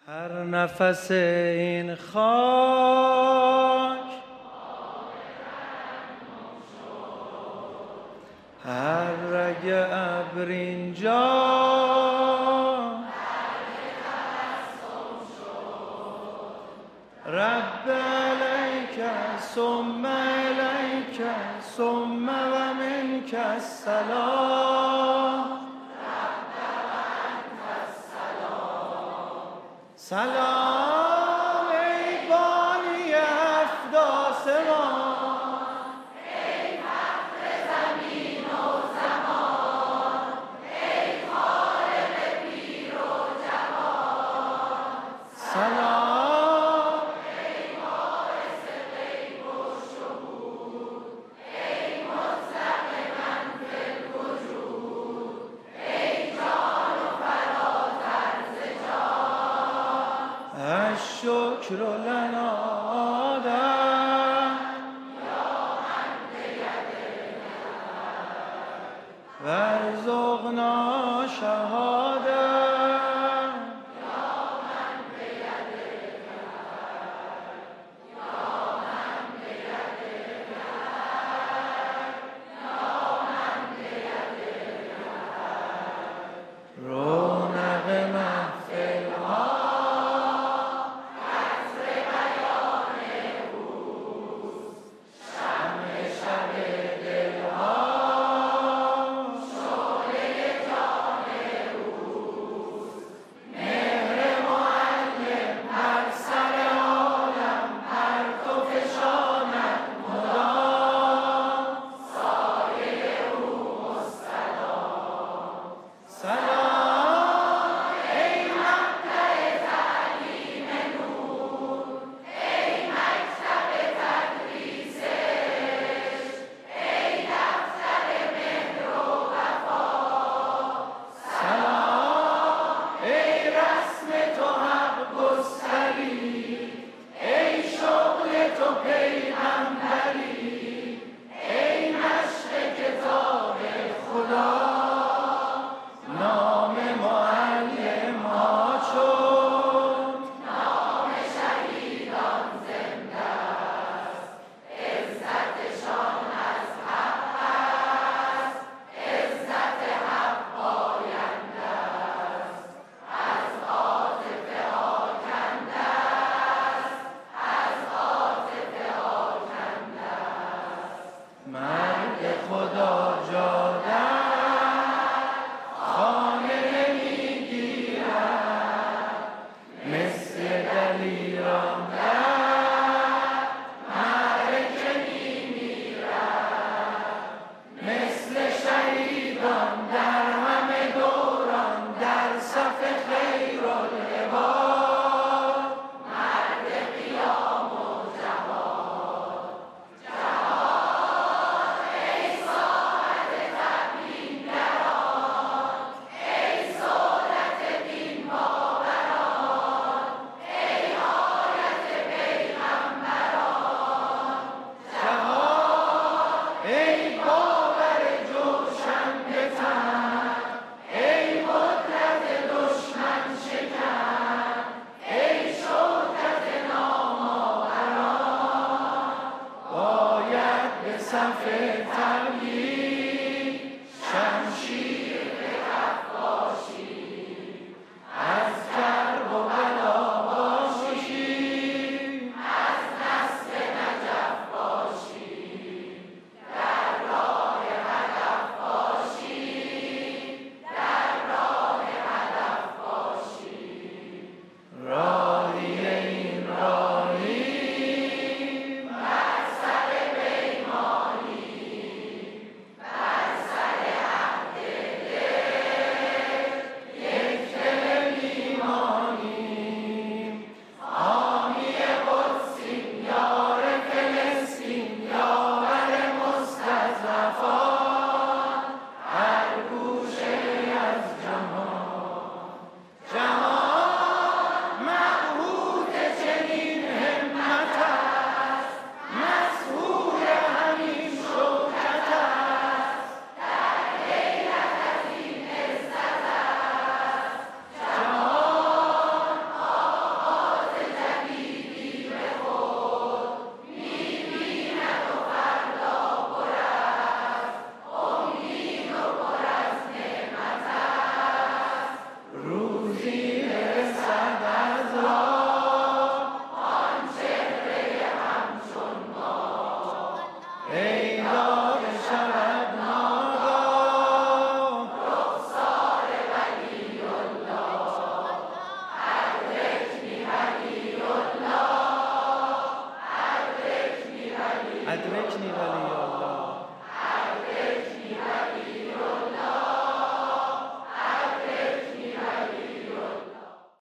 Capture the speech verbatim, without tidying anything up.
هر نفس این خاک هر رگ ابر اینجا رب علیک ثم علیک ثم و منک السلام سلام ای بانی هفت آسمان، ای فخر زمین و زمان، ای خالق پیر و جوان. سلام ای باعث غیب و شهود، ای مطلق من فی الوجود، ای جان و فراتر ز جان. الشکر لنا آدم وارزقنا شهاده رونق محفل ها شعله جان أدركني ولي